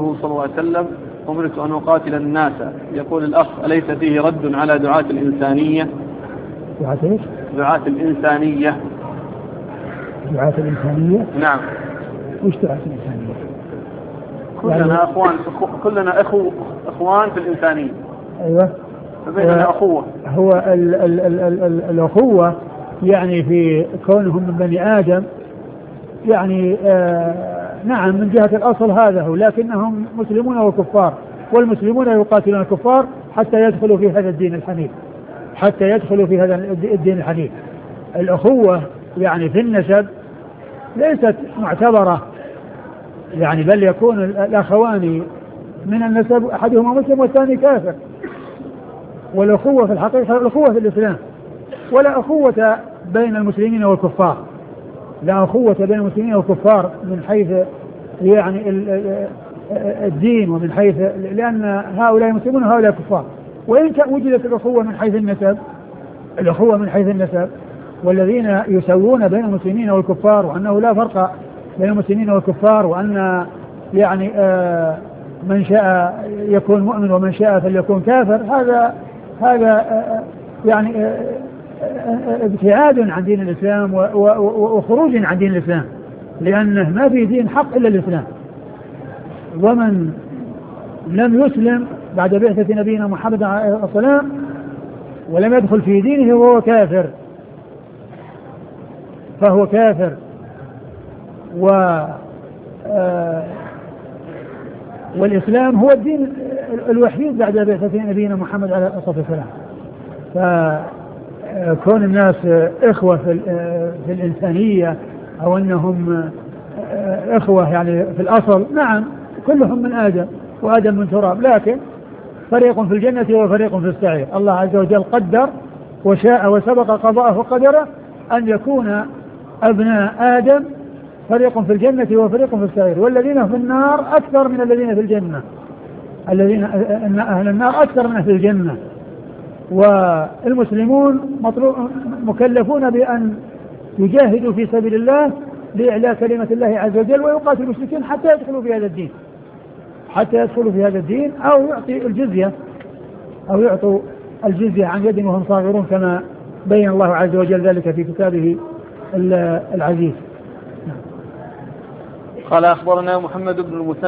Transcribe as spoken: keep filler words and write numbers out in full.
قوله صلى الله عليه وسلم أمرت أن أقاتل الناس. يقول الأخ أليس فيه رد على دعاة الإنسانية؟ دعاة إيش؟ دعاة الإنسانية. دعاة الإنسانية؟ نعم. وش دعاة الإنسانية؟ كلنا يعني أخوان، كلنا أخو أخوان في الإنسانية. أيوة. فبيننا أخوة. هو ال ال ال ال ال الأخوة يعني في كونهم من بني آدم، يعني آه نعم من جهة الأصل هذا هو، لكنهم مسلمون وكفار، والمسلمون يقاتلون الكفار حتى يدخلوا في هذا الدين الحنيف، حتى يدخلوا في هذا الدين الحنيف. الأخوة يعني في النسب ليست معتبرة، يعني بل يكون الأخوان من النسب أحدهما مسلم والثاني كافر. والأخوة في الحقيقة الأخوة في الإسلام، ولا أخوة بين المسلمين والكفار، لا أخوة بين المسلمين والكفار من حيث يعني الدين ومن حيث، لأن هؤلاء مسلمون وهؤلاء كفار. وإن وجدت الأخوة من حيث النسب، الأخوة من حيث النسب والذين يسوون بين المسلمين والكفار، وأنه لا فرق بين المسلمين والكفار، وأن يعني آه من شاء يكون مؤمن ومن شاء فليكون كافر، هذا هذا آه يعني آه ابتعاد عن دين الإسلام وخروج عن دين الإسلام، لأنه ما في دين حق إلا الإسلام. ومن لم يسلم بعد بعثة نبينا محمد عليه الصلاة ولم يدخل في دينه وهو كافر فهو كافر. و آه والإسلام هو الدين الوحيد بعد بعثة نبينا محمد عليه الصلاة والسلام. فكون الناس إخوة في الإنسانية أو أنهم إخوة يعني في الأصل، نعم كلهم من آدم وآدم من تراب، لكن فريق في الجنة وفريق في السعير. الله عز وجل قدر وشاء وسبق قضاءه وقدره أن يكون أبناء آدم فريق في الجنة وفريق في السعير، والذين في النار أكثر من الذين في الجنة، الذين أهل النار أكثر من أهل الجنة. والمسلمون مكلفون بأن يجاهدوا في سبيل الله لإعلاء كلمة الله عز وجل، ويقاتلوا المشركين حتى يدخلوا في هذا الدين، حتى يدخلوا في هذا الدين أو يعطي الجزية أو يعطوا الجزية عن يد وهم صاغرون، كما بين الله عز وجل ذلك في كتابه العزيز. قال أخبرنا محمد بن المثنى